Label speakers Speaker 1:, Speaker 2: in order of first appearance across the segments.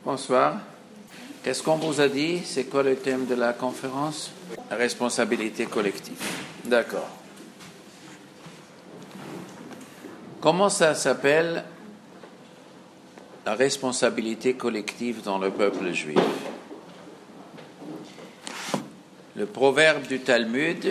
Speaker 1: Bonsoir. Qu'est-ce qu'on vous a dit? C'est quoi le thème de la conférence? La responsabilité collective. D'accord. Comment ça s'appelle la responsabilité collective dans le peuple juif? Le proverbe du Talmud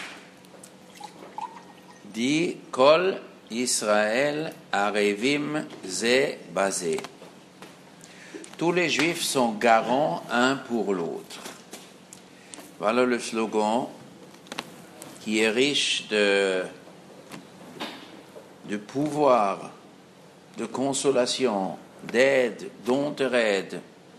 Speaker 1: dit « Kol Israël arevim ze basé ». Tous les Juifs sont garants un pour l'autre. Voilà le slogan qui est riche de pouvoir, de consolation, d'aide, d'entraide.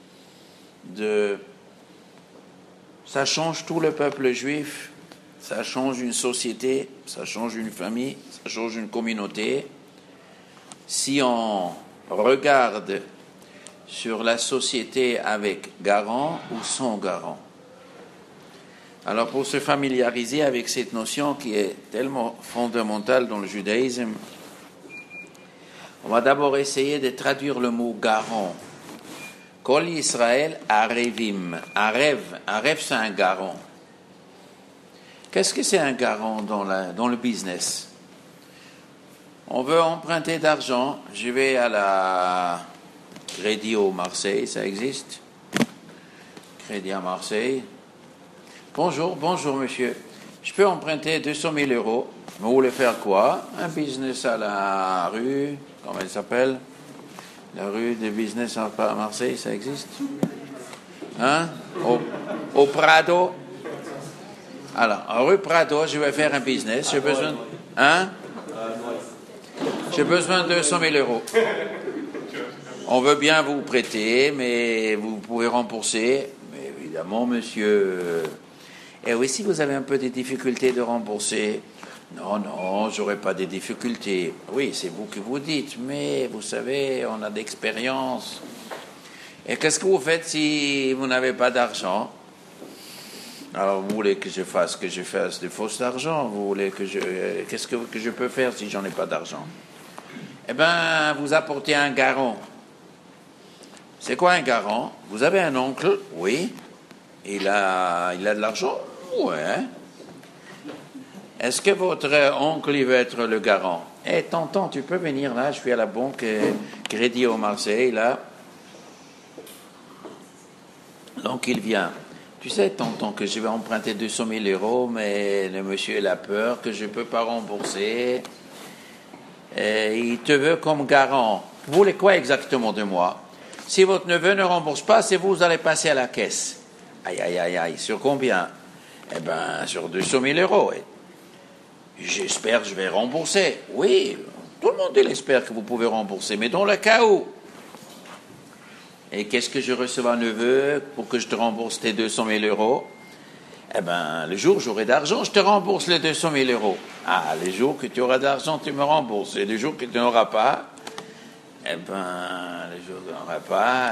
Speaker 1: Ça change tout le peuple juif, ça change une société, ça change une famille, ça change une communauté. Si on regarde sur la société avec garant ou sans garant. Alors pour se familiariser avec cette notion qui est tellement fondamentale dans le judaïsme, on va d'abord essayer de traduire le mot garant. Kol Israël arevim. Arev c'est un garant. Qu'est-ce que c'est un garant dans le business? On veut emprunter d'argent, je vais à la Crédit au Marseille, ça existe? Crédit à Marseille. Bonjour monsieur. Je peux emprunter 200 000 euros. Vous voulez faire quoi? Un business à la rue, comment elle s'appelle? La rue de business à Marseille, ça existe? Hein? Au Prado? Alors, en rue Prado, je vais faire un business. J'ai besoin... Hein? J'ai besoin de 200 000 euros. On veut bien vous prêter, mais vous pouvez rembourser. Mais évidemment, monsieur... Et oui, si vous avez un peu de difficultés de rembourser... Non, j'aurai pas de difficultés. Oui, c'est vous qui vous dites, mais vous savez, on a d'expérience. Et qu'est-ce que vous faites si vous n'avez pas d'argent? Alors, vous voulez que je fasse de fausses d'argent? Vous voulez que qu'est-ce que je peux faire si j'en ai pas d'argent? Eh bien, vous apportez un garant. C'est quoi un garant? Vous avez un oncle? Oui. Il a de l'argent? Ouais. Est-ce que votre oncle il veut être le garant? Eh, tonton, tu peux venir là, je suis à la banque Crédit au Marseille, là. Donc il vient. Tu sais, tonton, que je vais emprunter 200 000 euros, mais le monsieur il a peur que je ne peux pas rembourser. Et il te veut comme garant. Vous voulez quoi exactement de moi? Si votre neveu ne rembourse pas, c'est vous allez passer à la caisse. Aïe. Sur combien? Eh bien, sur 200 000 euros. J'espère que je vais rembourser. Oui, tout le monde il espère que vous pouvez rembourser, mais dans le cas où. Et qu'est-ce que je reçois un neveu pour que je te rembourse tes 200 000 euros? Eh bien, le jour où j'aurai d'argent, je te rembourse les 200 000 euros. Ah, les jours que tu auras d'argent, tu me rembourses. Et les jours que tu n'auras pas, eh bien, les jours que tu n'auras pas...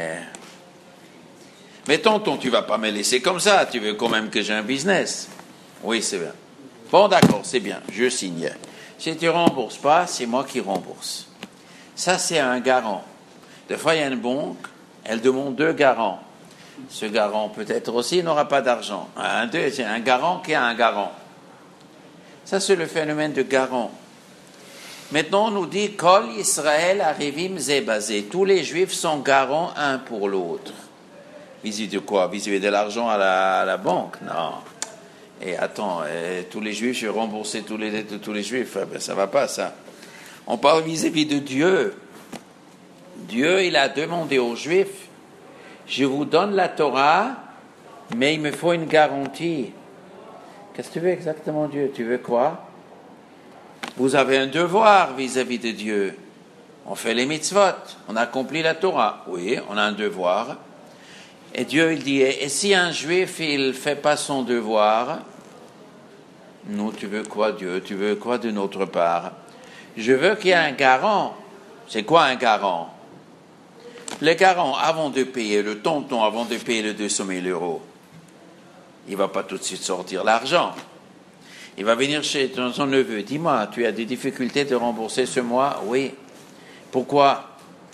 Speaker 1: Mais tonton, tu vas pas me laisser comme ça. Tu veux quand même que j'ai un business. Oui, c'est bien. Bon, d'accord, c'est bien. Je signe. Si tu rembourses pas, c'est moi qui rembourse. Ça, c'est un garant. Des fois, il y a une banque, elle demande 2 garants. Ce garant, peut-être aussi, n'aura pas d'argent. C'est un garant qui a un garant. Ça, c'est le phénomène de garant. Maintenant, on nous dit « Kol Israël arevim ze basé ». Tous les Juifs sont garants un pour l'autre. Vis-à-vis de quoi? Vis-à-vis de l'argent à la banque? Non. Et attends, tous les Juifs, je vais rembourser tous les dettes de tous les Juifs. Ça va pas, ça. On parle vis-à-vis de Dieu. Dieu, il a demandé aux Juifs, je vous donne la Torah, mais il me faut une garantie. Qu'est-ce que tu veux exactement, Dieu? Tu veux quoi? Vous avez un devoir vis-à-vis de Dieu. On fait les mitzvot, on accomplit la Torah. Oui, on a un devoir. Et Dieu, il dit, et si un Juif, il fait pas son devoir, nous, tu veux quoi, Dieu? Tu veux quoi de notre part? Je veux qu'il y ait un garant. C'est quoi un garant? Le garant, avant de payer, le tonton, avant de payer les 200 000 euros, il va pas tout de suite sortir l'argent. Il va venir chez son neveu. Dis-moi, tu as des difficultés de rembourser ce mois? Oui. Pourquoi?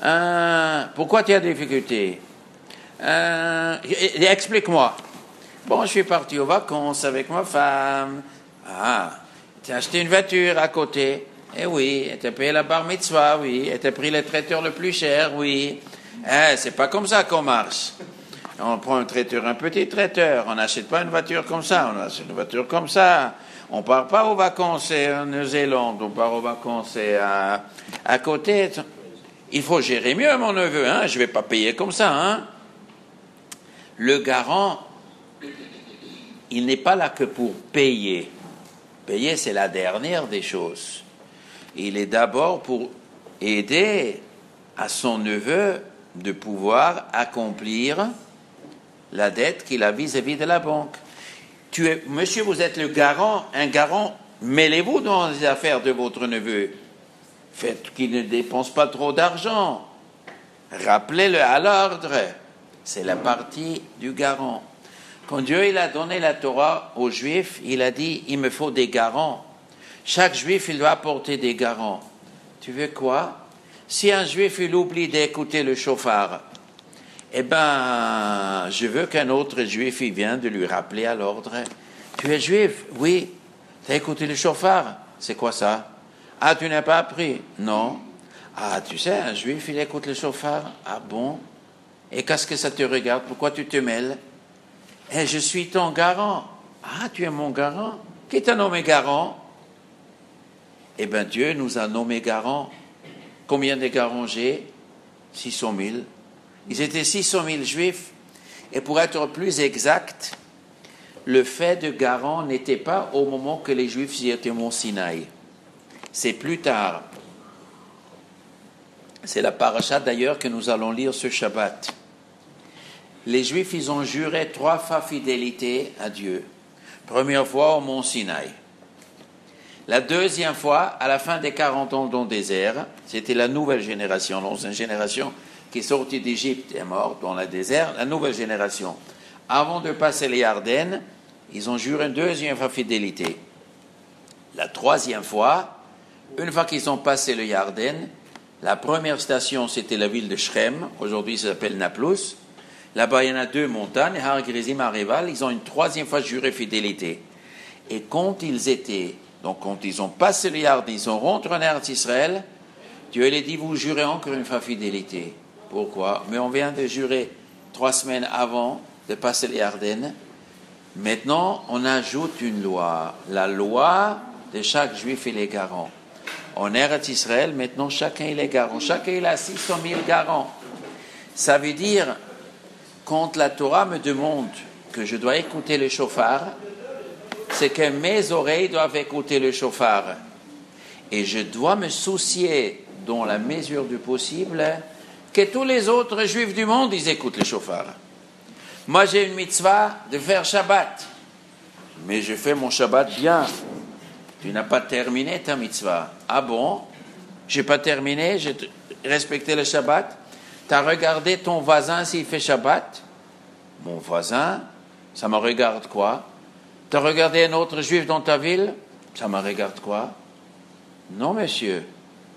Speaker 1: Pourquoi tu as des difficultés? Explique-moi. Bon, je suis parti aux vacances avec ma femme. Tu as acheté une voiture à côté. Eh oui, tu as payé la bar mitzvah, oui. Et tu as pris le traiteur le plus cher, oui. C'est pas comme ça qu'on marche. On prend un traiteur, un petit traiteur. On n'achète pas une voiture comme ça. On achète une voiture comme ça. On part pas aux vacances en Nouvelle-Zélande. On part aux vacances à côté. Il faut gérer mieux, mon neveu. Je vais pas payer comme ça. Le garant, il n'est pas là que pour payer. Payer, c'est la dernière des choses. Il est d'abord pour aider à son neveu de pouvoir accomplir la dette qu'il a vis-à-vis de la banque. Monsieur, vous êtes le garant, un garant, mêlez-vous dans les affaires de votre neveu. Faites qu'il ne dépense pas trop d'argent. Rappelez-le à l'ordre. C'est la partie du garant. Quand Dieu il a donné la Torah aux Juifs, il a dit, il me faut des garants. Chaque Juif, il doit apporter des garants. Tu veux quoi? Si un Juif, il oublie d'écouter le chauffard, je veux qu'un autre Juif, il vienne de lui rappeler à l'ordre. Tu es Juif? Oui. Tu as écouté le chauffard? C'est quoi ça? Tu n'as pas appris? Non. Tu sais, un Juif, il écoute le chauffard? Bon? Et qu'est-ce que ça te regarde? Pourquoi tu te mêles? Je suis ton garant. Tu es mon garant? Qui t'a nommé garant? Dieu nous a nommé garant. Combien de garants j'ai? 600 000. Ils étaient 600 000 Juifs. Et pour être plus exact, le fait de garant n'était pas au moment que les Juifs y étaient au Mont Sinaï. C'est plus tard. C'est la paracha d'ailleurs que nous allons lire ce Shabbat. Les Juifs, ils ont juré 3 fois fidélité à Dieu. Première fois au Mont Sinaï. La deuxième fois, à la fin des 40 ans dans le désert, c'était la nouvelle génération. L'ancienne génération qui est sortie d'Égypte est morte dans le désert. La nouvelle génération. Avant de passer les Ardennes, ils ont juré une deuxième fois fidélité. La troisième fois, une fois qu'ils ont passé le Yarden, la première station, c'était la ville de Shrem. Aujourd'hui, ça s'appelle Naplouse. Là-bas, il y en a 2 montagnes, Har Gerizim, Harival. Ils ont une troisième fois juré fidélité. Et quand ils ont passé le Yarden, ils sont rentrés en Eretz Israël, Dieu les dit, vous jurez encore une fois fidélité. Pourquoi? Mais on vient de jurer 3 semaines avant de passer le Yarden. Maintenant, on ajoute une loi. La loi de chaque Juif, il est garant. En Eretz Israël, maintenant, chacun il est garant. Chacun il a 600 000 garants. Ça veut dire, quand la Torah me demande que je dois écouter le chauffard, c'est que mes oreilles doivent écouter le chauffard. Et je dois me soucier, dans la mesure du possible, que tous les autres Juifs du monde, ils écoutent le chauffard. Moi, j'ai une mitzvah de faire Shabbat. Mais je fais mon Shabbat bien. Tu n'as pas terminé ta mitzvah. Bon? J'ai pas terminé, j'ai respecté le Shabbat. Tu as regardé ton voisin s'il fait Shabbat? Mon voisin, ça me regarde quoi? Tu as regardé un autre Juif dans ta ville? Ça me regarde quoi? Non, monsieur.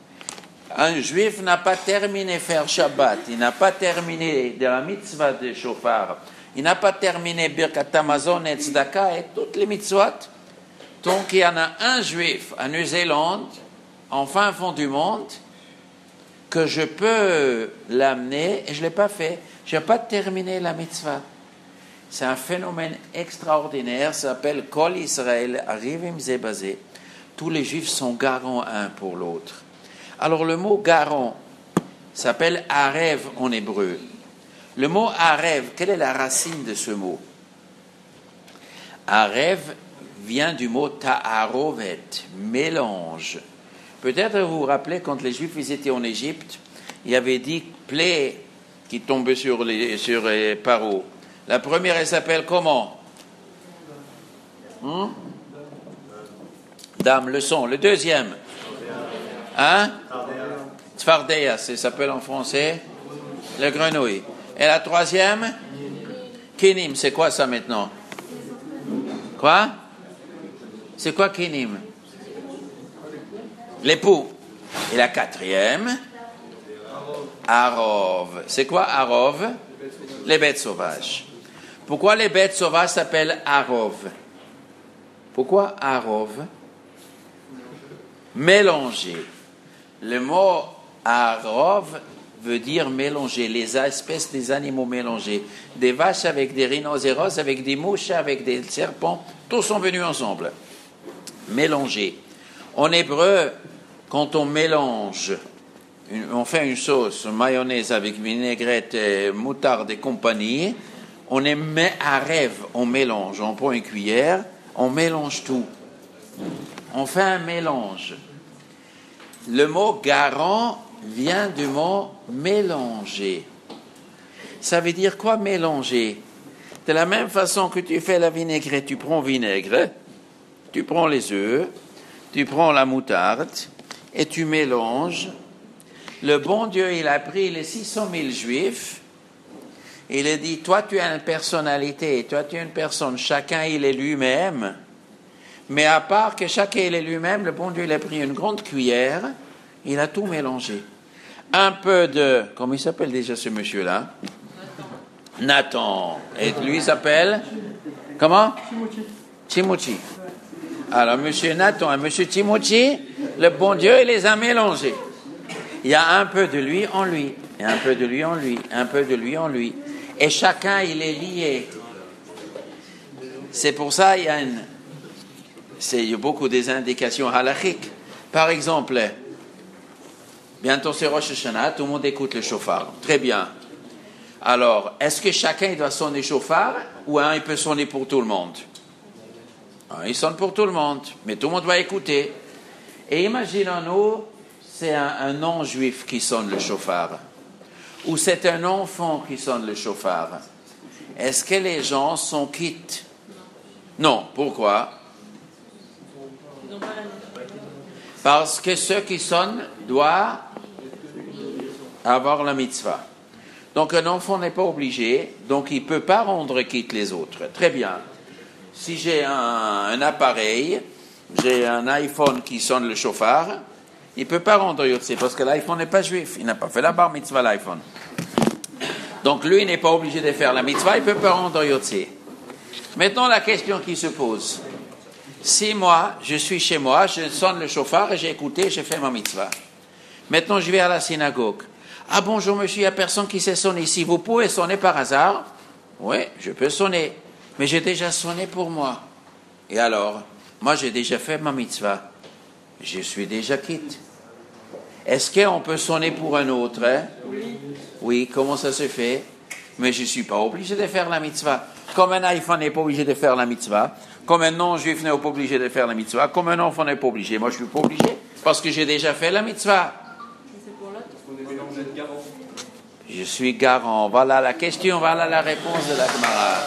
Speaker 1: Un Juif n'a pas terminé faire Shabbat. Il n'a pas terminé de la mitzvah de chauffard. Il n'a pas terminé Birkat Hamazon et Tzedaka et toutes les mitzvot. Donc il y en a un Juif à Nouvelle-Zélande, en fin fond du monde, que je peux l'amener et je ne l'ai pas fait. Je n'ai pas terminé la mitzvah. C'est un phénomène extraordinaire, ça s'appelle Kol Israël, Arivim Zebazé. Tous les Juifs sont garants un pour l'autre. Alors le mot garant s'appelle Arev en hébreu. Le mot Arev, quelle est la racine de ce mot? Arev vient du mot ta'arovet, mélange. Peut-être vous vous rappelez, quand les Juifs ils étaient en Égypte, il y avait 10 plaies qui tombaient sur les Paro. La première, elle s'appelle comment? Dame, le son. Le deuxième? Tzfardéa, ça s'appelle en français? La grenouille. Et la troisième? Kinim, c'est quoi ça maintenant? Quoi? C'est quoi Kinim? L'époux. Et la quatrième? Arov. C'est quoi Arov? Les bêtes sauvages. Pourquoi les bêtes sauvages s'appellent Arov? Pourquoi Arov? Mélanger. Le mot Arov veut dire mélanger, les espèces des animaux mélangés. Des vaches avec des rhinocéros, avec des mouches, avec des serpents, tous sont venus ensemble. Mélanger. En hébreu, quand on mélange, on fait une sauce, une mayonnaise avec vinaigrette, moutarde et compagnie, on met à rêve, on mélange, on prend une cuillère, on mélange tout. On fait un mélange. Le mot garant vient du mot mélanger. Ça veut dire quoi mélanger? De la même façon que tu fais la vinaigrette, tu prends vinaigre, tu prends les œufs, tu prends la moutarde et tu mélanges. Le bon Dieu, il a pris les 600 000 juifs, il a dit, toi tu as une personnalité, toi tu es une personne, chacun il est lui-même, mais à part que chacun il est lui-même, le bon Dieu il a pris une grande cuillère, il a tout mélangé. Un peu de, comment il s'appelle déjà ce monsieur-là? Nathan. Et lui s'appelle, comment? Timothy. Alors, monsieur Nathan et monsieur Timothy, le bon Dieu, il les a mélangés. Il y a un peu de lui en lui, et un peu de lui en lui, un peu de lui en lui. Et chacun, il est lié. C'est pour ça, il y a beaucoup des indications halachiques. Par exemple, bientôt c'est Rosh Hashanah, tout le monde écoute le chauffard. Très bien. Alors, est-ce que chacun doit sonner chauffard ou il peut sonner pour tout le monde? Il sonne pour tout le monde, mais tout le monde va écouter. Et imaginons-nous, c'est un non-juif qui sonne le chauffard, ou c'est un enfant qui sonne le chauffard. Est-ce que les gens sont quittes? Non. Pourquoi? Parce que ceux qui sonnent doivent avoir la mitzvah. Donc un enfant n'est pas obligé, donc il ne peut pas rendre quitte les autres. Très bien. Si j'ai un appareil, j'ai un iPhone qui sonne le chauffard, il ne peut pas rendre Yotze parce que l'iPhone n'est pas juif. Il n'a pas fait la bar mitzvah l'iPhone. Donc lui n'est pas obligé de faire la mitzvah, il ne peut pas rendre Yotze. Maintenant la question qui se pose. Si moi, je suis chez moi, je sonne le chauffard et j'ai écouté, j'ai fait ma mitzvah. Maintenant je vais à la synagogue. Ah bonjour monsieur, il n'y a personne qui sait sonner ici. Vous pouvez sonner par hasard? Oui, je peux sonner. Mais j'ai déjà sonné pour moi. Et alors, moi j'ai déjà fait ma mitzvah. Je suis déjà quitte. Est-ce qu'on peut sonner pour un autre? Oui, comment ça se fait? Mais je ne suis pas obligé de faire la mitzvah. Comme un iPhone n'est pas obligé de faire la mitzvah, comme un non-juif n'est pas obligé de faire la mitzvah, comme un enfant n'est pas obligé. Moi je ne suis pas obligé parce que j'ai déjà fait la mitzvah. Je suis garant. Voilà la question, voilà la réponse de la Gemara.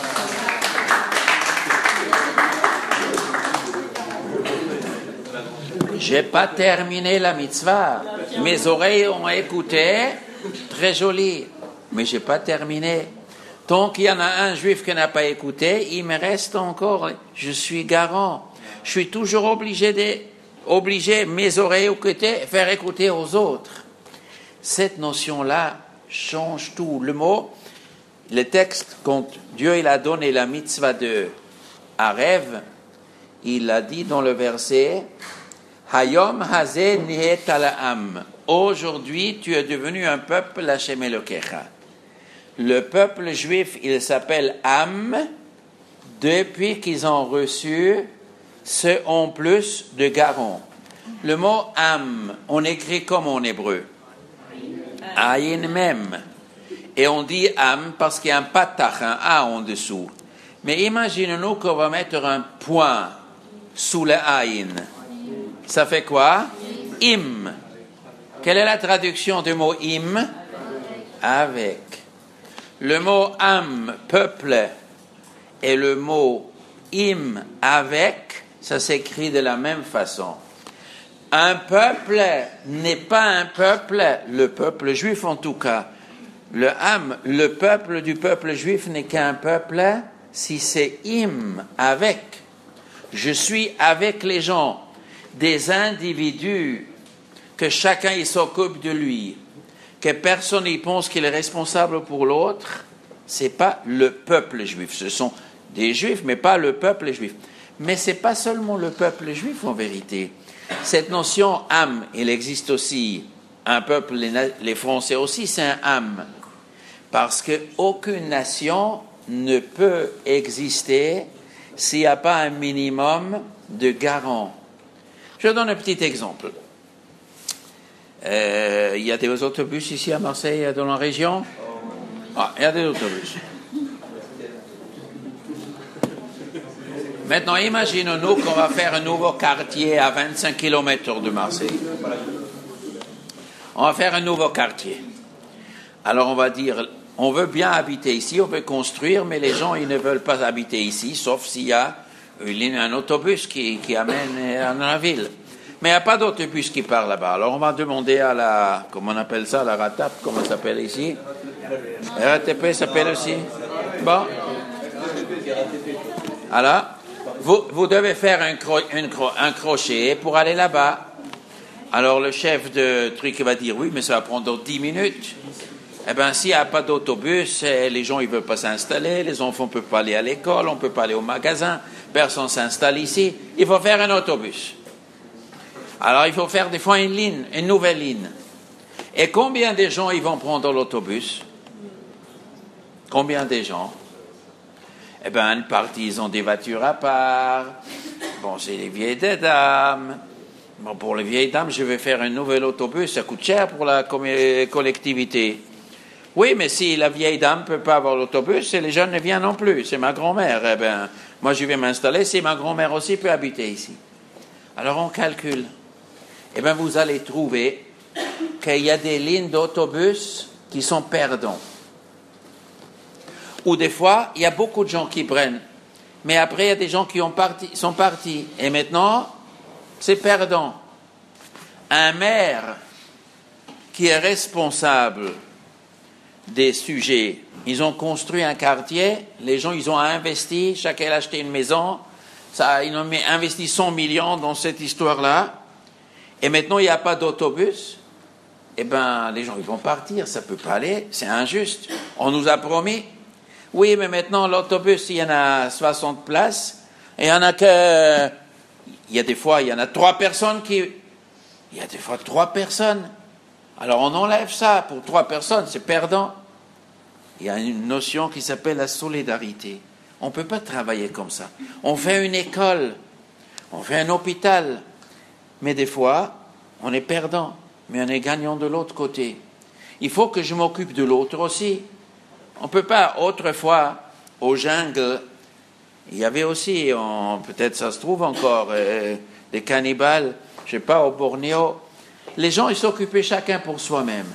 Speaker 1: J'ai pas terminé la mitzvah. Mes oreilles ont écouté, très joli, mais j'ai pas terminé. Tant qu'il y en a un juif qui n'a pas écouté, il me reste encore. Je suis garant. Je suis toujours obligé mes oreilles écouter, faire écouter aux autres. Cette notion-là change tout. Le texte, quand Dieu il a donné la mitzvah de Arev, il a dit dans le verset Hayom hazeh nihet ala'am. Aujourd'hui, tu es devenu un peuple Hashem Elokecha. Le peuple juif, il s'appelle Am depuis qu'ils ont reçu ce en plus de garant. Le mot Am, on écrit comme en hébreu. Ayin même. Et on dit Am parce qu'il y a un patach, un A en dessous. Mais imaginez-nous qu'on va mettre un point sous le Ayin. Ça fait quoi? Im. Quelle est la traduction du mot im? Avec. Le mot am, peuple, et le mot im, avec, ça s'écrit de la même façon. Un peuple n'est pas un peuple, le peuple juif en tout cas. Le am, le peuple du peuple juif n'est qu'un peuple si c'est im, avec. Je suis avec les gens, des individus, que chacun il s'occupe de lui. que personne n'y pense qu'il est responsable pour l'autre, c'est pas le peuple juif. Ce sont des juifs, mais pas le peuple juif. Mais c'est pas seulement le peuple juif en vérité. Cette notion âme, il existe aussi un peuple, les Français aussi, c'est un âme. Parce qu'aucune nation ne peut exister s'il n'y a pas un minimum de garants. Je donne un petit exemple. Il y a des autobus ici à Marseille, dans la région. Ah, il y a des autobus. Maintenant, imaginons-nous qu'on va faire un nouveau quartier à 25 km de Marseille. On va faire un nouveau quartier. Alors on va dire, on veut bien habiter ici, on veut construire, mais les gens, ils ne veulent pas habiter ici, sauf s'il y a un autobus qui amène dans la ville. Mais il n'y a pas d'autobus qui part là-bas. Alors on va demander à la, comment on appelle ça, la RATP, comment ça s'appelle ici? RATP s'appelle aussi? Bon. Alors, vous devez faire un crochet pour aller là-bas. Alors le chef de truc va dire, oui, mais ça va prendre 10 minutes. Eh bien, s'il n'y a pas d'autobus, les gens ne veulent pas s'installer, les enfants ne peuvent pas aller à l'école, on ne peut pas aller au magasin, personne ne s'installe ici. Il faut faire un autobus. Alors, il faut faire des fois une nouvelle ligne. Et combien de gens ils vont prendre l'autobus? Combien de gens? Eh bien, une partie, ils ont des voitures à part. Bon, c'est les vieilles dames. Bon, pour les vieilles dames, je vais faire un nouvel autobus. Ça coûte cher pour la collectivité. Oui, mais si la vieille dame ne peut pas avoir l'autobus, les jeunes ne viennent non plus. C'est ma grand-mère. Eh bien, moi, je vais m'installer si ma grand-mère aussi peut habiter ici. Alors, on calcule. Eh bien, vous allez trouver qu'il y a des lignes d'autobus qui sont perdants. Ou des fois, il y a beaucoup de gens qui prennent. Mais après, il y a des gens qui sont partis. Et maintenant, c'est perdant. Un maire qui est responsable des sujets, ils ont construit un quartier, les gens, ils ont investi, chacun a acheté une maison, ils ont investi 100 millions dans cette histoire-là. Et maintenant, il n'y a pas d'autobus. Eh bien, les gens, ils vont partir. Ça ne peut pas aller. C'est injuste. On nous a promis. Oui, mais maintenant, l'autobus, il y en a 60 places. Et il y en a que... Il y a des fois, il y en a 3 personnes qui... Il y a des fois 3 personnes. Alors, on enlève ça. Pour 3 personnes, c'est perdant. Il y a une notion qui s'appelle la solidarité. On ne peut pas travailler comme ça. On fait une école. On fait un hôpital. Mais des fois, on est perdant, mais on est gagnant de l'autre côté. Il faut que je m'occupe de l'autre aussi. On ne peut pas, autrefois, au jungle, il y avait aussi, peut-être ça se trouve encore, des cannibales, je ne sais pas, au Bornéo. Les gens, ils s'occupaient chacun pour soi-même.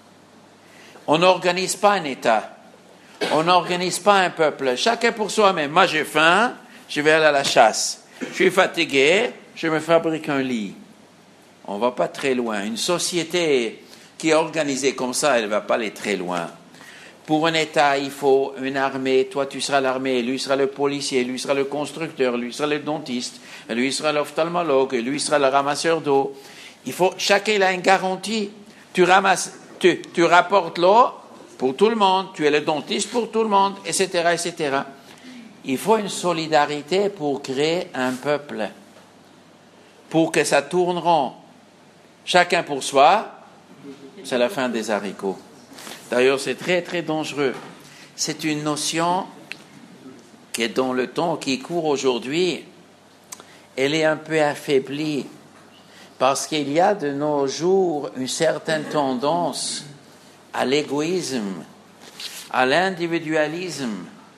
Speaker 1: On n'organise pas un État. On n'organise pas un peuple. Chacun pour soi-même. Moi, j'ai faim, je vais aller à la chasse. Je suis fatigué, je me fabrique un lit. On ne va pas très loin. Une société qui est organisée comme ça, elle ne va pas aller très loin. Pour un État, il faut une armée. Toi, tu seras l'armée. Lui sera le policier. Lui sera le constructeur. Lui sera le dentiste. Lui sera l'ophtalmologue. Lui sera le ramasseur d'eau. Chacun a une garantie. Tu rapportes l'eau pour tout le monde. Tu es le dentiste pour tout le monde, etc., etc. Il faut une solidarité pour créer un peuple. Pour que ça tourne rond. Chacun pour soi, c'est la fin des haricots. D'ailleurs, c'est très, très dangereux. C'est une notion qui est dans le temps qui court aujourd'hui. Elle est un peu affaiblie parce qu'il y a de nos jours une certaine tendance à l'égoïsme, à l'individualisme.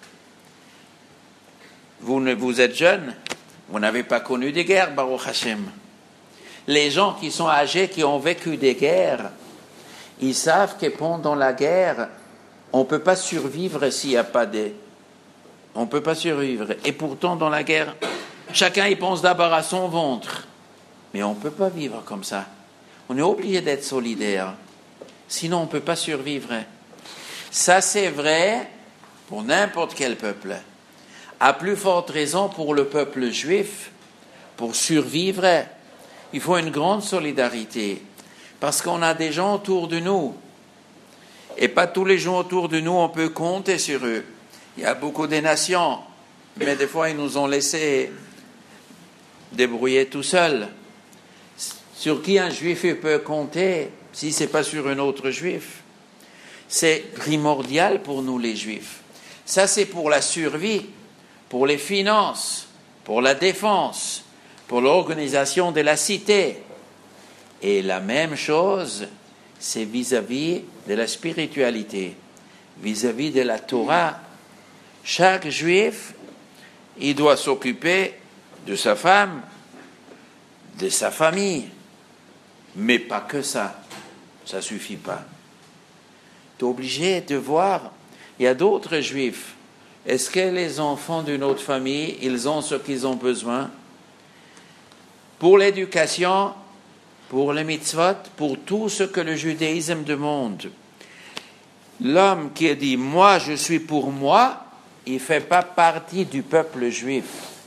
Speaker 1: Vous êtes jeune, vous n'avez pas connu des guerres, Baruch Hashem. Les gens qui sont âgés, qui ont vécu des guerres, ils savent que pendant la guerre, on ne peut pas survivre s'il n'y a pas de... On ne peut pas survivre. Et pourtant, dans la guerre, chacun y pense d'abord à son ventre. Mais on ne peut pas vivre comme ça. On est obligé d'être solidaire. Sinon, on ne peut pas survivre. Ça, c'est vrai pour n'importe quel peuple. À plus forte raison pour le peuple juif, pour survivre, il faut une grande solidarité. Parce qu'on a des gens autour de nous Et pas tous les gens autour de nous, on peut compter sur eux. Il y a beaucoup de nations, mais des fois, ils nous ont laissé débrouiller tout seuls. Sur qui un juif peut compter si ce n'est pas sur un autre juif? C'est primordial pour nous les juifs. Ça, c'est pour la survie, pour les finances, pour la défense, pour l'organisation de la cité. Et la même chose, c'est vis-à-vis de la spiritualité, vis-à-vis de la Torah. Chaque juif, il doit s'occuper de sa femme, de sa famille, mais pas que ça. Ça ne suffit pas. Tu es obligé de voir, il y a d'autres juifs. Est-ce que les enfants d'une autre famille, ils ont ce qu'ils ont besoin? Pour l'éducation, pour les mitzvot, pour tout ce que le judaïsme demande. L'homme qui dit « moi, je suis pour moi », il ne fait pas partie du peuple juif.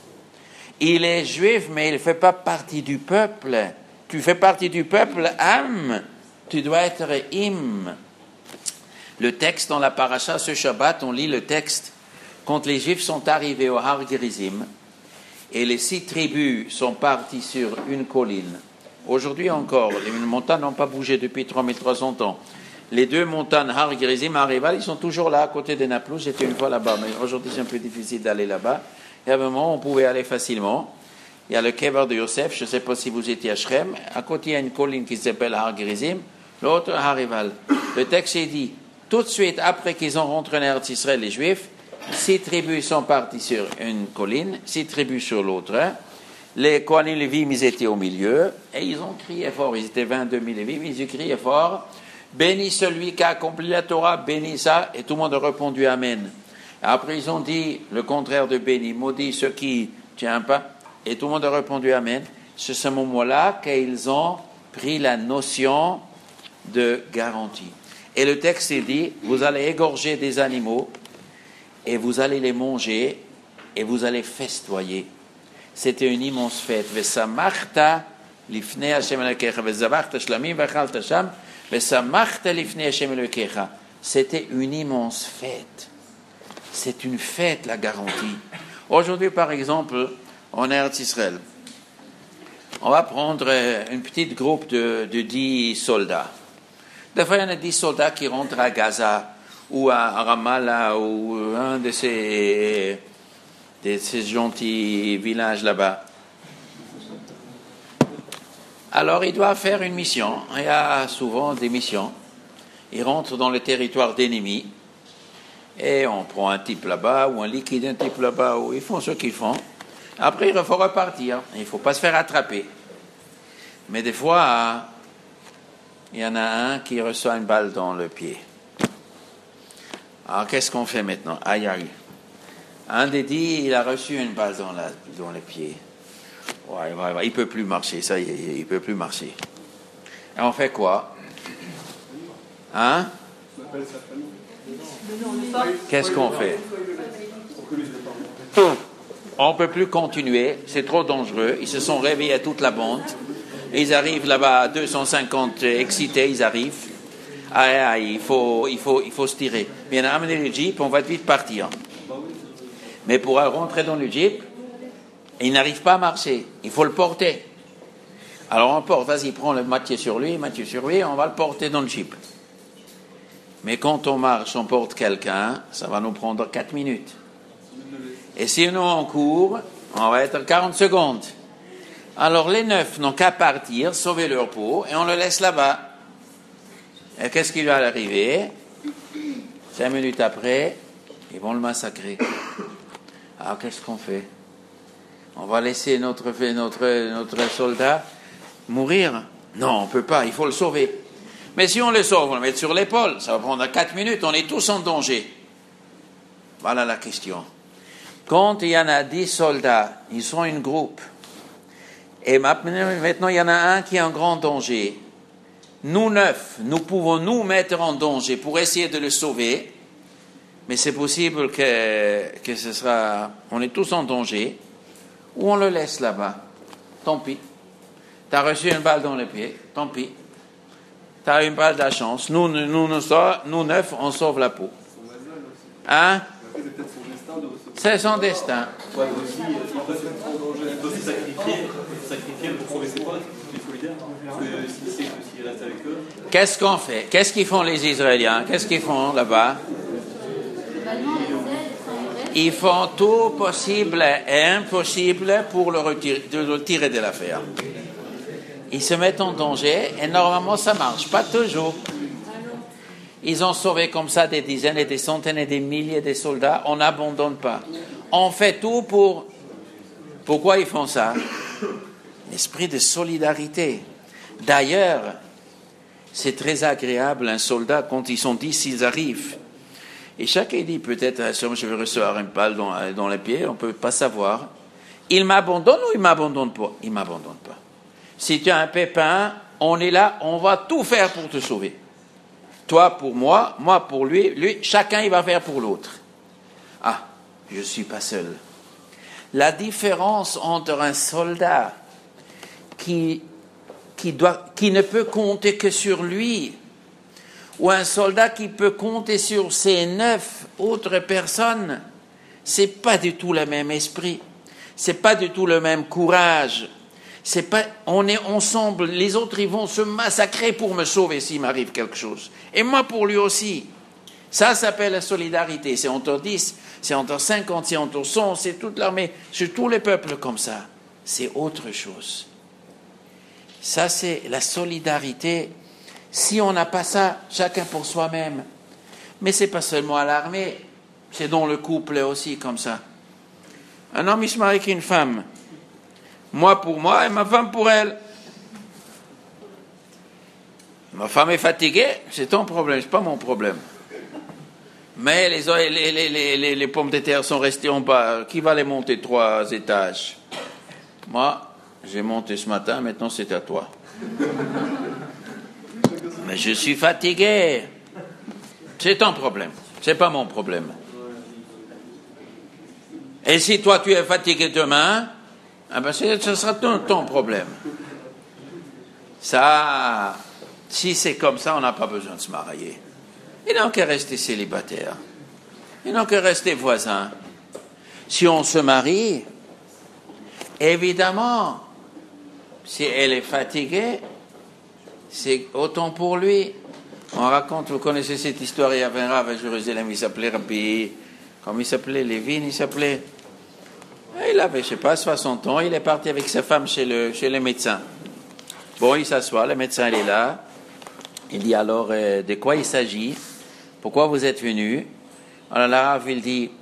Speaker 1: Il est juif, mais il ne fait pas partie du peuple. Tu fais partie du peuple, Am, tu dois être Im. Le texte dans la paracha, ce Shabbat, on lit le texte. Quand les Juifs sont arrivés au Har Gerizim, et les 6 tribus sont parties sur une colline. Aujourd'hui encore, les montagnes n'ont pas bougé depuis 3300 ans. Les 2 montagnes, Har Gerizim et Arival, ils sont toujours là, à côté de Naplouse. J'étais une fois là-bas, mais aujourd'hui c'est un peu difficile d'aller là-bas. Il y a un moment où on pouvait aller facilement. Il y a le Kever de Yosef, je ne sais pas si vous étiez à Shrem. À côté, il y a une colline qui s'appelle Har Gerizim, l'autre Arival. Le texte est dit, tout de suite après qu'ils ont rentré en Eretz Israël, les Juifs, 6 tribus sont parties sur une colline, 6 tribus sur l'autre. Les Kohanim Lévim, ils étaient au milieu, et ils ont crié fort, ils étaient 22 000 Lévim, ils ont crié fort, bénis celui qui a accompli la Torah, bénis ça, et tout le monde a répondu Amen. Après, ils ont dit le contraire de béni, maudit ceux qui ne tiennent pas, et tout le monde a répondu Amen. C'est ce moment-là qu'ils ont pris la notion de garantie. Et le texte est dit, vous allez égorger des animaux, et vous allez les manger, et vous allez festoyer. C'était une immense fête. Vesamachta lifnei Hashem Elokecha, vezavachta shlamim v'achalta sham, vesamachta lifnei Hashem Elokecha. C'était une immense fête. C'est une fête, la garantie. Aujourd'hui, par exemple, en Eretz Israël, on va prendre un petit groupe de 10 soldats. Des fois, il y en a 10 soldats qui rentrent à Gaza, ou à Ramallah, ou un de ces gentils villages là-bas. Alors, ils doivent faire une mission. Il y a souvent des missions. Ils rentrent dans le territoire d'ennemis, et on prend un type là-bas, ou on liquide un type là-bas, ou ils font ce qu'ils font. Après, il faut repartir. Il ne faut pas se faire attraper. Mais des fois, il y en a un qui reçoit une balle dans le pied. Alors, qu'est-ce qu'on fait maintenant? Aïe, aïe. Un des 10, il a reçu une balle dans le pied. Ouais, il ne peut plus marcher, ça y est, il ne peut plus marcher. Et on fait quoi? Hein? Qu'est-ce qu'on fait? On ne peut plus continuer, c'est trop dangereux. Ils se sont réveillés à toute la bande. Ils arrivent là-bas, 250 excités, ils arrivent. Il faut se tirer. Bien, amener le jeep, on va vite partir. Mais pour rentrer dans le jeep, il n'arrive pas à marcher. Il faut le porter. Alors on porte, vas-y, prends le Mathieu sur lui, on va le porter dans le jeep. Mais quand on marche, on porte quelqu'un, ça va nous prendre 4 minutes. Et si nous on court, on va être 40 secondes. Alors les 9 n'ont qu'à partir, sauver leur peau, et on le laisse là-bas. Et qu'est-ce qui va arriver? 5 minutes après, ils vont le massacrer. Alors qu'est-ce qu'on fait? On va laisser notre soldat mourir? Non, on ne peut pas, il faut le sauver. Mais si on le sauve, on le met sur l'épaule, ça va prendre 4 minutes, on est tous en danger. Voilà la question. Quand il y en a 10 soldats, ils sont un groupe, et maintenant il y en a un qui est en grand danger. Nous 9, nous pouvons nous mettre en danger pour essayer de le sauver, mais c'est possible que ce sera, on est tous en danger, ou on le laisse là-bas. Tant pis. Tu as reçu une balle dans le pied, tant pis. eu pas de la chance. Nous, neuf, on sauve la peau. Hein? C'est son destin.
Speaker 2: Ouais, aussi, il peut se sacrifier pour sauver ses potes, les solidaires. Parce que s'il reste avec eux.
Speaker 1: Qu'est-ce qu'on fait? Qu'est-ce qu'ils font les Israéliens? Qu'est-ce qu'ils font là-bas? Ils font tout possible et impossible pour le tirer de l'affaire. Ils se mettent en danger et normalement ça marche, pas toujours. Ils ont sauvé comme ça des dizaines et des centaines et des milliers de soldats. On n'abandonne pas. On fait tout pour... Pourquoi ils font ça? L'esprit de solidarité. D'ailleurs, c'est très agréable un soldat quand ils sont 10, ils arrivent. Et chacun dit peut-être, je vais recevoir une balle dans les pieds, on ne peut pas savoir. Il m'abandonne ou il ne m'abandonne pas? Il ne m'abandonne pas. Si tu as un pépin, on est là, on va tout faire pour te sauver. Toi pour moi, moi pour lui, chacun il va faire pour l'autre. Ah, je ne suis pas seul. La différence entre un soldat qui ne peut compter que sur lui, ou un soldat qui peut compter sur ses 9 autres personnes, c'est pas du tout le même esprit, c'est pas du tout le même courage. C'est pas, on est ensemble, les autres ils vont se massacrer pour me sauver s'il m'arrive quelque chose. Et moi pour lui aussi. Ça s'appelle la solidarité. C'est entre 10, c'est entre 50, c'est entre 100, c'est toute l'armée, c'est tous les peuples comme ça. C'est autre chose. Ça c'est la solidarité. Si on n'a pas ça, chacun pour soi-même. Mais c'est pas seulement à l'armée, c'est dans le couple aussi comme ça. Un homme il se marie avec une femme. Moi pour moi et ma femme pour elle. Ma femme est fatiguée, c'est ton problème, c'est pas mon problème. Mais les pommes de terre sont restées en bas. Qui va les monter 3 étages? Moi, j'ai monté ce matin, maintenant c'est à toi. Mais je suis fatigué. C'est ton problème, c'est pas mon problème. Et si toi tu es fatigué demain, ah ben ce sera ton problème. Ça, si c'est comme ça, on n'a pas besoin de se marier. Il n'a qu'à rester célibataire. Il n'a qu'à rester voisin. Si on se marie, évidemment, si elle est fatiguée, c'est autant pour lui. On raconte, vous connaissez cette histoire, il y avait un rave à Jérusalem, il s'appelait Rabbi, comme il s'appelait, Lévin, il s'appelait... Il avait, je sais pas, 60 ans, il est parti avec sa femme chez le médecin. Bon, il s'assoit, le médecin il est là, il dit alors, de quoi il s'agit? Pourquoi vous êtes venu? Alors la rave, il dit,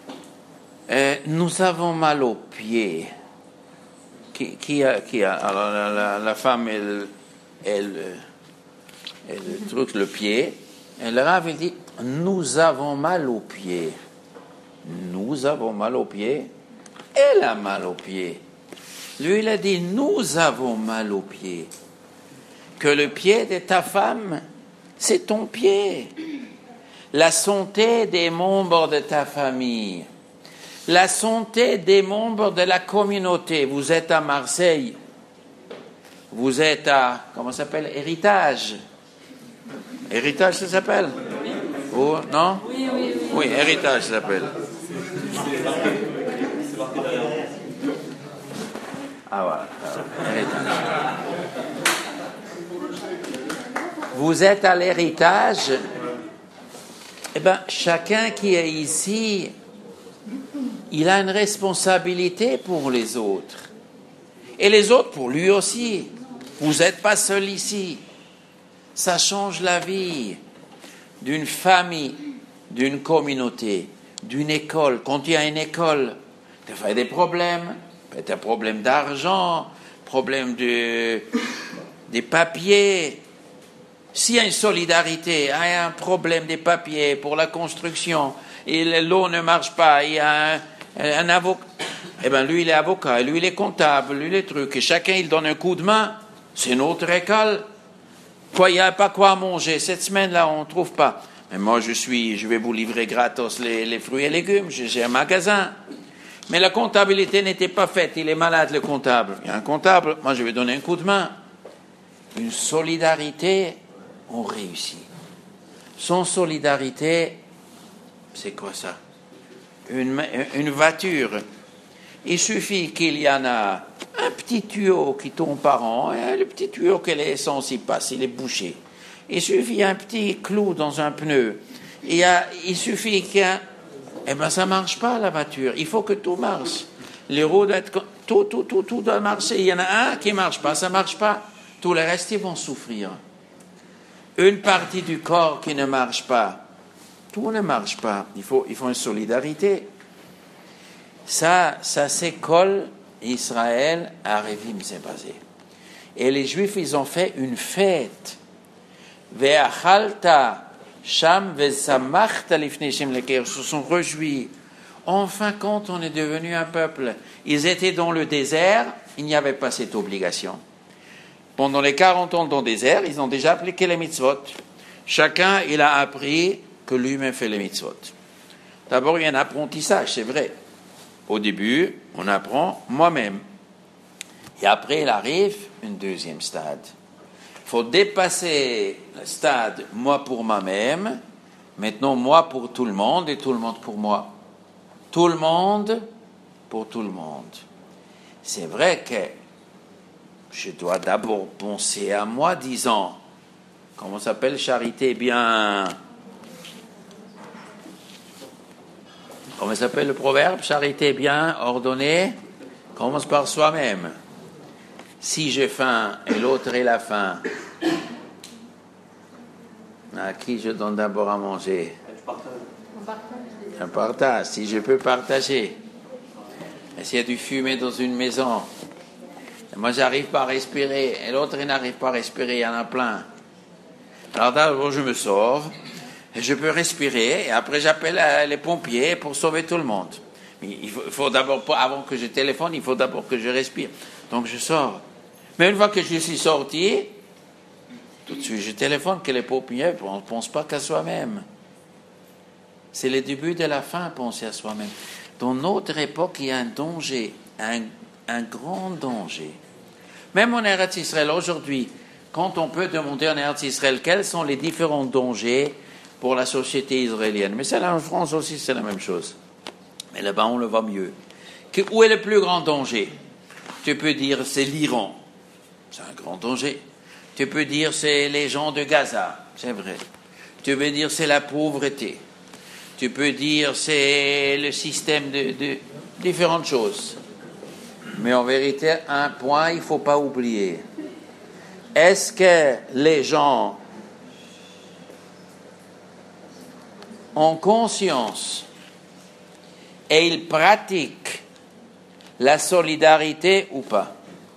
Speaker 1: nous avons mal aux pieds. Qui a? Alors la femme, elle truc le pied, et le rave, il dit, nous avons mal aux pieds. Nous avons mal aux pieds. Elle a mal aux pieds. Lui, il a dit, nous avons mal aux pieds. Que le pied de ta femme, c'est ton pied. La santé des membres de ta famille. La santé des membres de la communauté. Vous êtes à Marseille. Vous êtes à, comment ça s'appelle? Héritage. Héritage, ça s'appelle? Oh, non? Oui, héritage, ça s'appelle. Ah voilà, héritage. Vous êtes à l'héritage, eh bien, chacun qui est ici, il a une responsabilité pour les autres. Et les autres pour lui aussi. Vous n'êtes pas seul ici. Ça change la vie d'une famille, d'une communauté, d'une école. Quand il y a une école, il y a des problèmes. Peut-être un problème d'argent, problème des papiers. S'il y a une solidarité, il y a un problème des papiers pour la construction, et l'eau ne marche pas, il y a un avocat, eh bien lui il est avocat, lui il est comptable, lui les trucs, et chacun il donne un coup de main. C'est notre école. Quoi, il n'y a pas quoi manger cette semaine-là, on ne trouve pas. Mais moi je vais vous livrer gratos les fruits et légumes, j'ai un magasin. Mais la comptabilité n'était pas faite, il est malade le comptable. Il y a un comptable, moi je vais donner un coup de main. Une solidarité on réussit. Sans solidarité, c'est quoi ça? Une voiture. Il suffit qu'il y en a un petit tuyau qui tombe par an, et le petit tuyau que l'essence y passe, il est bouché. Il suffit un petit clou dans un pneu. Il suffit qu'un... Eh bien, ça ne marche pas, la voiture. Il faut que tout marche. Les roues doivent être... Tout doit marcher. Il y en a un qui ne marche pas, ça ne marche pas. Tout le reste, ils vont souffrir. Une partie du corps qui ne marche pas, tout ne marche pas. Il faut une solidarité. Ça c'est Kol Israël, Arevim, c'est basé. Et les Juifs, ils ont fait une fête. Ve'achalta sham ve'samachta lifnei Shem leker. Ils se sont réjouis. En fin de compte, on est devenu un peuple. Ils étaient dans le désert, il n'y avait pas cette obligation. Pendant les 40 ans dans le désert, ils ont déjà appliqué les mitzvot. Chacun, il a appris que lui-même fait les mitzvot. D'abord, il y a un apprentissage, c'est vrai. Au début, on apprend moi-même. Et après, il arrive un deuxième stade. Il faut dépasser le stade moi pour moi-même, maintenant moi pour tout le monde et tout le monde pour moi. Tout le monde pour tout le monde. C'est vrai que je dois d'abord penser à moi, disant, comment ça s'appelle, charité bien... Comment s'appelle le proverbe? Charité bien ordonnée commence par soi-même. Si j'ai faim et l'autre a la faim, à qui je donne d'abord à manger? Je partage. Si je peux partager. Et s'il y a du fumée dans une maison, et moi j'arrive pas à respirer, et l'autre il n'arrive pas à respirer, il y en a plein. Alors d'abord je me sauve, et je peux respirer, et après j'appelle les pompiers pour sauver tout le monde. Mais il faut d'abord, avant que je téléphone, il faut d'abord que je respire. Donc je sors. Mais une fois que je suis sorti, tout de suite je téléphone que les pompiers ne pensent pas qu'à soi-même. C'est le début de la fin, penser à soi-même. Dans notre époque, il y a un danger, un grand danger. Même en Eretz Israël, aujourd'hui, quand on peut demander en Eretz Israël quels sont les différents dangers pour la société israélienne. Mais ça, là, en France aussi, c'est la même chose. Mais là-bas, on le voit mieux. Où est le plus grand danger? Tu peux dire c'est l'Iran. C'est un grand danger. Tu peux dire c'est les gens de Gaza. C'est vrai. Tu peux dire c'est la pauvreté. Tu peux dire c'est le système de différentes choses. Mais en vérité, un point, il ne faut pas oublier. Est-ce que les gens ont conscience et ils pratiquent la solidarité ou pas?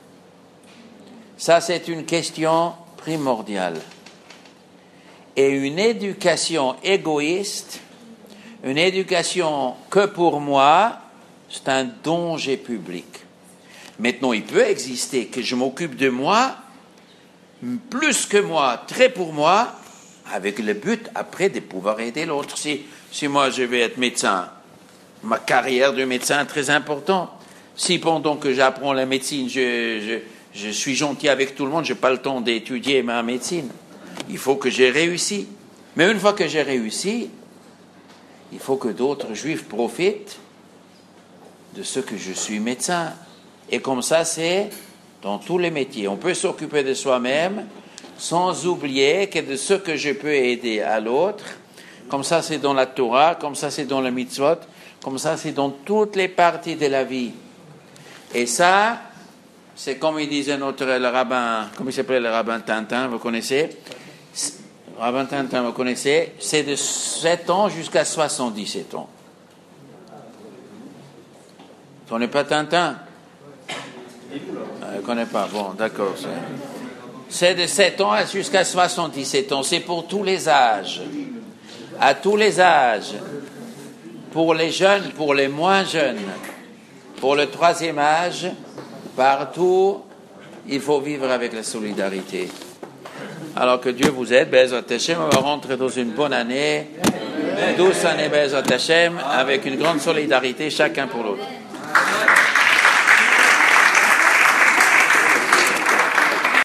Speaker 1: Ça, c'est une question primordiale. Et une éducation égoïste, une éducation que pour moi, c'est un danger public. Maintenant, il peut exister que je m'occupe de moi, plus que moi, très pour moi, avec le but après de pouvoir aider l'autre. Si moi je vais être médecin, ma carrière de médecin est très importante. Si pendant que j'apprends la médecine, je suis gentil avec tout le monde, je n'ai pas le temps d'étudier ma médecine. Il faut que j'ai réussi. Mais une fois que j'ai réussi, il faut que d'autres juifs profitent de ce que je suis médecin. Et comme ça, c'est dans tous les métiers. On peut s'occuper de soi-même sans oublier que de ce que je peux aider à l'autre, comme ça c'est dans la Torah, comme ça c'est dans le mitzvot, comme ça c'est dans toutes les parties de la vie. Et ça, c'est comme il disait le rabbin, comment il s'appelait le rabbin Tintin, vous connaissez? Rabbin Tintin, vous connaissez? C'est de 7 ans jusqu'à 77 ans. Tu connais pas Tintin? Je ne connais pas, bon, d'accord. C'est de 7 ans jusqu'à 77 ans, c'est pour tous les âges. À tous les âges. Pour les jeunes, pour les moins jeunes. Pour le 3e âge, partout, il faut vivre avec la solidarité. Alors que Dieu vous aide, Be'ezrat Hashem, on va rentrer dans une bonne année, 12 années Be'ezrat Hashem, avec une grande solidarité chacun pour l'autre.